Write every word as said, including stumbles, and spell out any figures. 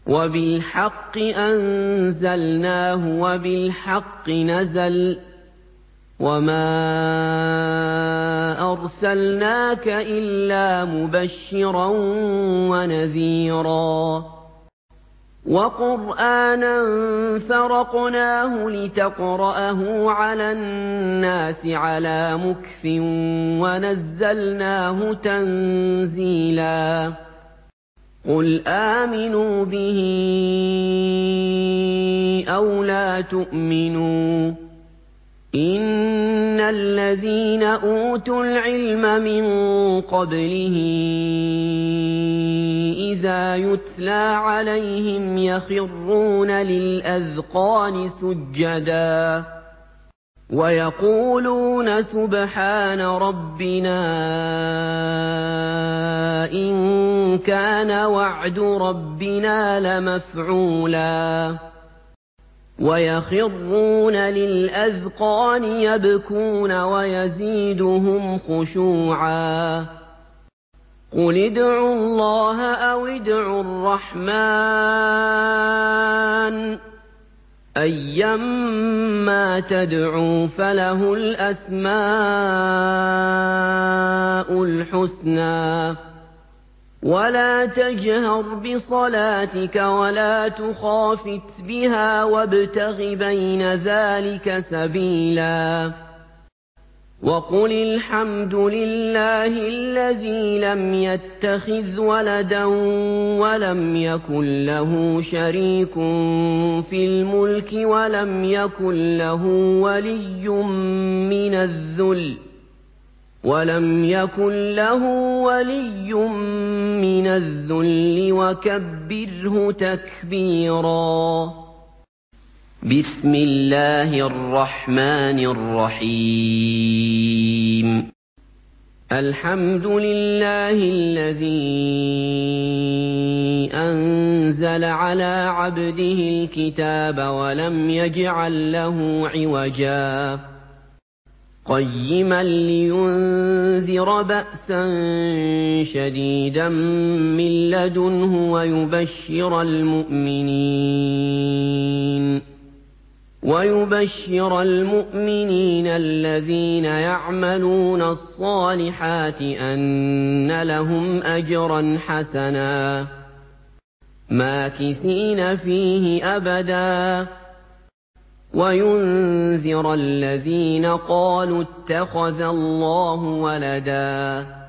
وَبِالْحَقِّ أَنزَلْنَاهُ وَبِالْحَقِّ نَزَلَ وَمَا أَرْسَلْنَاكَ إِلَّا مُبَشِّرًا وَنَذِيرًا وَقُرْآنًا فَرَقْنَاهُ لِتَقْرَأَهُ عَلَى النَّاسِ عَلَىٰ مُكْثٍ وَنَزَّلْنَاهُ تَنزِيلًا قُلْ آمِنُوا بِهِ أَوْ لَا تُؤْمِنُوا ۚ إِنَّ الَّذِينَ أُوتُوا الْعِلْمَ مِن قَبْلِهِ إِذَا يُتْلَىٰ عَلَيْهِمْ يَخِرُّونَ لِلْأَذْقَانِ سُجَّدًا وَيَقُولُونَ سُبْحَانَ رَبِّنَا إِن كَانَ وَعْدُ رَبِّنَا لَمَفْعُولًا وَيَخِرُّونَ لِلْأَذْقَانِ يَبْكُونَ وَيَزِيدُهُمْ خُشُوعًا ۩ قُلِ ادْعُوا اللَّهَ أَوِ ادْعُوا الرَّحْمَٰنَ ۖ أَيًّا مَّا تَدْعُوا فَلَهُ الْأَسْمَاءُ الْحُسْنَىٰ ۚ وَلَا تَجْهَرْ بِصَلَاتِكَ وَلَا تُخَافِتْ بِهَا وَابْتَغِ بَيْنَ ذَٰلِكَ سَبِيلًا وَقُلِ الْحَمْدُ لِلَّهِ الَّذِي لَمْ يَتَّخِذْ وَلَدًا وَلَمْ يَكُن لَّهُ شَرِيكٌ فِي الْمُلْكِ وَلَمْ يَكُن لَّهُ وَلِيٌّ مِّنَ الذُّلِّ وَلَمْ يَكُن لَّهُ وَلِيٌّ مِّنَ الذُّلِّ وَكَبِّرْهُ تَكْبِيرًا بسم الله الرحمن الرحيم الحمد لله الذي أنزل على عبده الكتاب ولم يجعل له عوجا قيما لينذر بأسا شديدا من لدنه ويبشر المؤمنين ويبشر المؤمنين الذين يعملون الصالحات أن لهم أجرا حسنا ماكثين فيه أبدا وينذر الذين قالوا اتخذ الله ولدا